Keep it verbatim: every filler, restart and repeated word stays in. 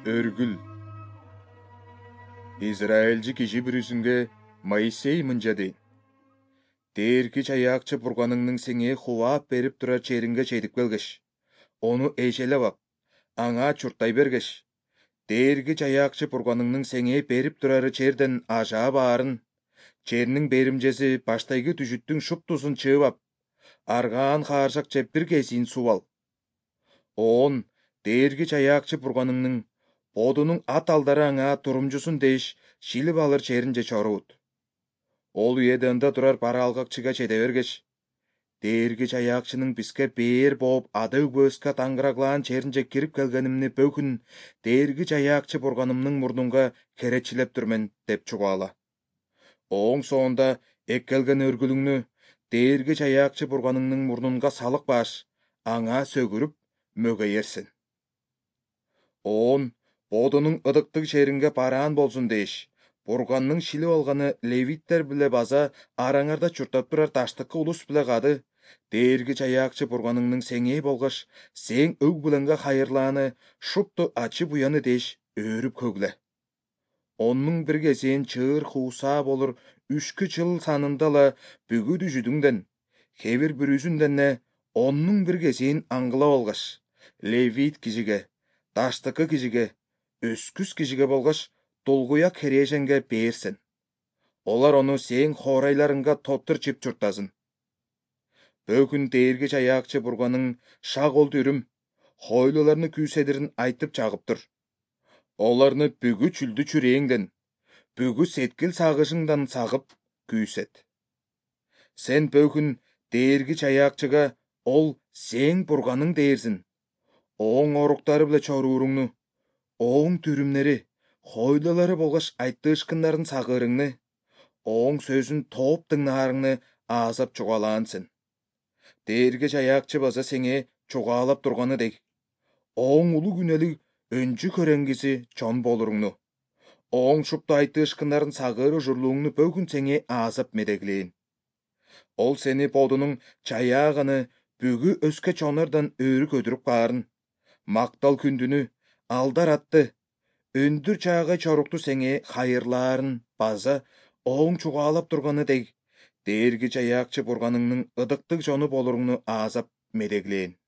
Өргүл. Израильчи киши бүрүсүнгө Моисей мынча дейин. Дээрги чаяакчы бурганыңның сеңе хуваап берип турар черинге чедип келгеш, ону эжелеп ап, аңа чуртай бергеш, дээрги чаяакчы бурганыңның сеңе берип турары черден ажаа баарын, чернин беримжеси баштайгы түжүттүң шуптусун чыып ап, аргаан хааржакча бир кесиин суп ал. Оон дээрги чаяакчы бурганыңның бодунун ат алдары аңа турумжусун деш шилип алыр черинже чоруут. Ол уеде ында турар бара алгакчыга чеде бергеш, дээрги чаяакчынын биске бээр бооп ада үбөөскө таңгыраглаан черинже кирип келгенимни бөгүн дээрги чаяакчы бурганымның мурнунга керечилеп турмен деп чугаала. Оң соонда эккелген өргүлүңнү дээрги чаяакчы бурганыңның мурнунга салык баш, аңа сөгүрүп мөгөйерсин. Оон бодунун ыдыктык черинге бараан болсун деш, бурганның шилип алганы левиттер биле база араңарда чуртап турар таштыкы улус биле кады, дээрги чаяакчы бурганыңның сеңей болгош сең өг бүленге хайырлааны шупту ачы буяны деш өөрүп көгле. Оннуң бир кесен чыыр хуусаа болур үшкү чыл санындала бүгү дүжүдүңден, хебир бүрүсүнденне оннуң бир кесен аңгыла болгош, левит кишиге, таштыкы кишиге, өскүс кишиге болгош долгуяк херешенге берсин. Олар ону сең хорайларыңга тоттур чип чуртасын. Бөгүн дээрги чаяакчы бурганың шак олду үрүм, хойлуларны күүседирин айтып чагыптыр. Оларны бүгү чүлдү чүрээңден, бүгү сеткил сагышыңдан сагып күүсет. Сен бөгүн дээрги чаяакчыга ол сең бурганың дээрсин. Оң оруктары биле чорууруңну, оң түрүмнери, хойлулары болгош айттыышкындарын сагырыңны, оң сөзүн тооп тыңнаарыңны аазап чугаалаансың. Дээрги чаяакчы база сеңе чугаалап турганы дег, оң улуу күнөлүк өнчү көреңгиси чон болуруңну, оң шупту айттыышкындарын сагыр ужурлууңну бөгүн сеңе аазап медеглейин. Ол сени бодунун чаяаганы бүгү өскө чонордан өөрү көдүрүп каарын, мактал күндүнү, алдар атты, өндүр чаагай чорукту сеңе хайырлаарын база оң чугаалап турганы дег, дээрги чаяакчы бурганыңның ыдыктык жону болуруңну аазап медеглейин.